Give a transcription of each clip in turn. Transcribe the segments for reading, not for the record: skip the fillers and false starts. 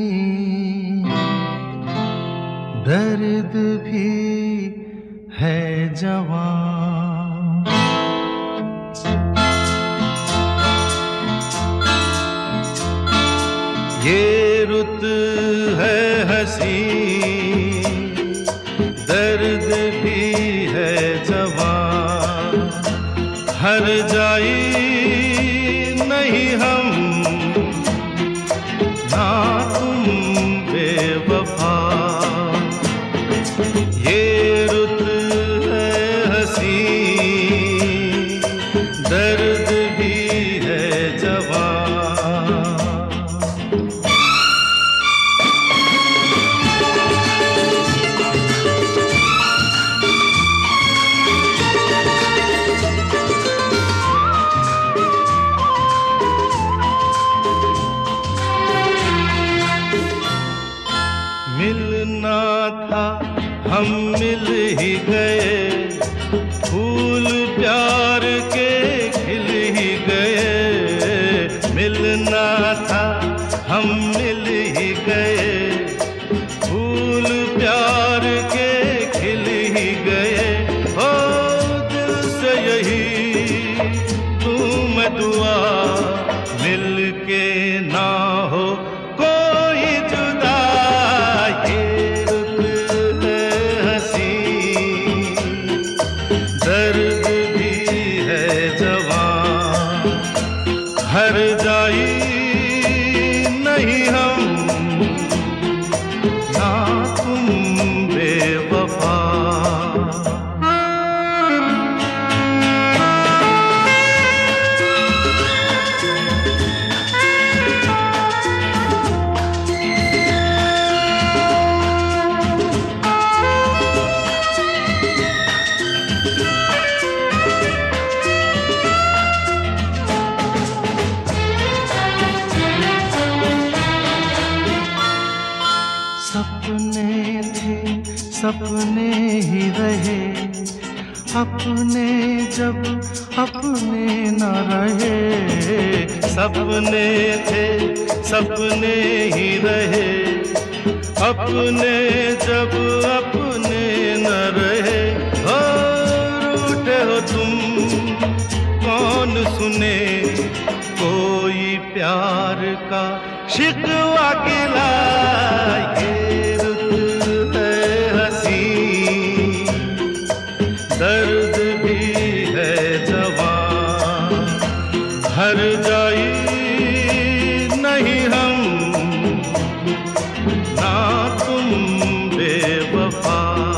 दर्द भी है जवां। ये रुत है हंसी, दर्द भी है जवां। हर जाई नहीं हम, ना तुम बेवफा। ये रुत है हंसी, दर्द भी है जवां। मिलना था हम मिल ही गए, फूल प्यार के खिल ही गए। मिलना था हम मिल ही गए, फूल प्यार के खिल ही गए। ओ दिल से यही तुम दुआ, मिल के ना हो कोई जुदा। दर्द भी है जवां। हर जाई नहीं हम, ना तुम बेवफा। सपने थे सपने ही रहे, अपने जब अपने न रहे। सपने थे सपने ही रहे, अपने जब अपने न रहे। हो रूठे हो तुम कौन सुने, कोई प्यार का शिकवा गिला। ये रुत है हंसी, दर्द भी है जवां। हर जाई नहीं हम, ना तुम बेवफा।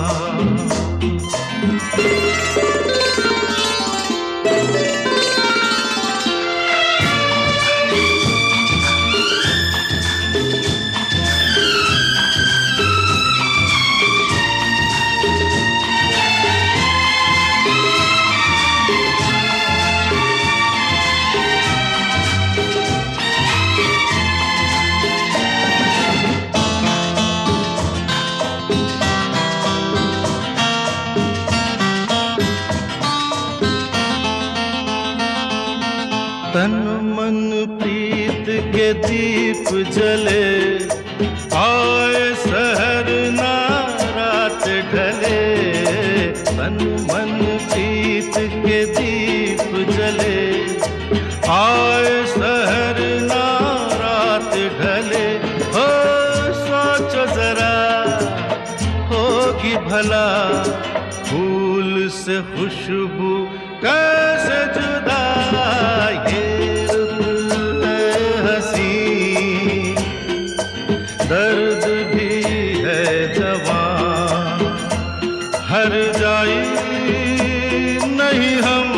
तन मन प्रीत के दीप जले, आए सहर ना रात ढले। तन मन प्रीत के दीप जले, आए सहर ना रात ढले। हो सोचो जरा होगी भला, फूल से खुशबू कैसे जुदा। ये रुत है हंसी, दर्द भी है जवां। हर जाई नहीं हम,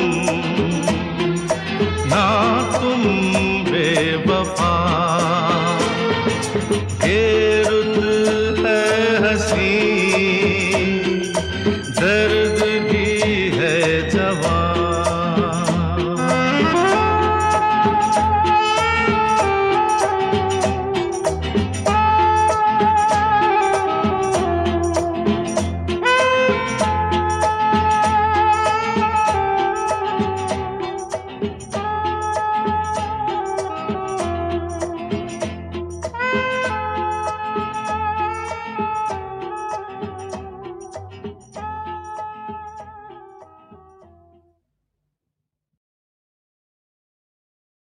ना तुम बेवफा। ये रुत है हंसी,